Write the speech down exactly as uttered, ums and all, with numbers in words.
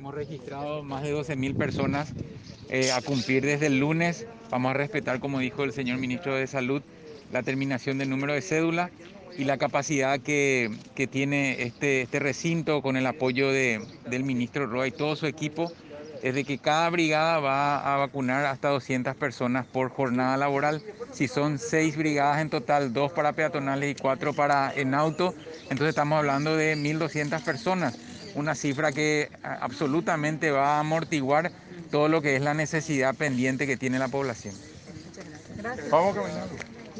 hemos registrado más de doce mil personas eh, a cumplir desde el lunes. Vamos a respetar, como dijo el señor ministro de Salud, la terminación del número de cédula y la capacidad que, que tiene este, este recinto con el apoyo de, del ministro Roa y todo su equipo, es de que cada brigada va a vacunar hasta doscientas personas por jornada laboral. Si son seis brigadas en total, dos para peatonales y cuatro para en auto, entonces estamos hablando de mil doscientas personas, una cifra que a- absolutamente va a amortiguar todo lo que es la necesidad pendiente que tiene la población. Vamos caminando.